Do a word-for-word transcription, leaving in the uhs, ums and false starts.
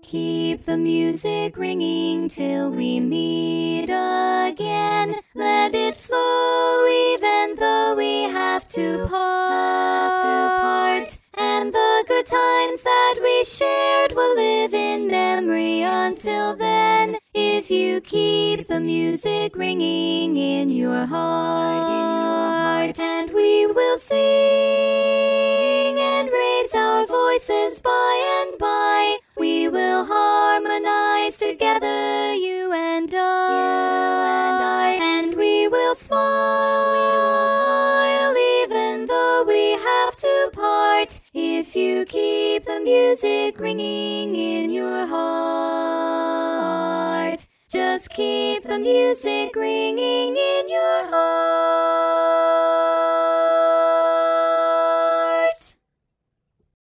Keep the music ringing till we meet again. Let it flow even though we have to part. And the good times that we shared will live in memory until then. If you keep the music ringing in your heart, and we will sing and raise our voices by and by. We will harmonize together, you and I, and we will smile even though we have to part. If you keep the music ringing in your heart, just keep the music ringing in your heart.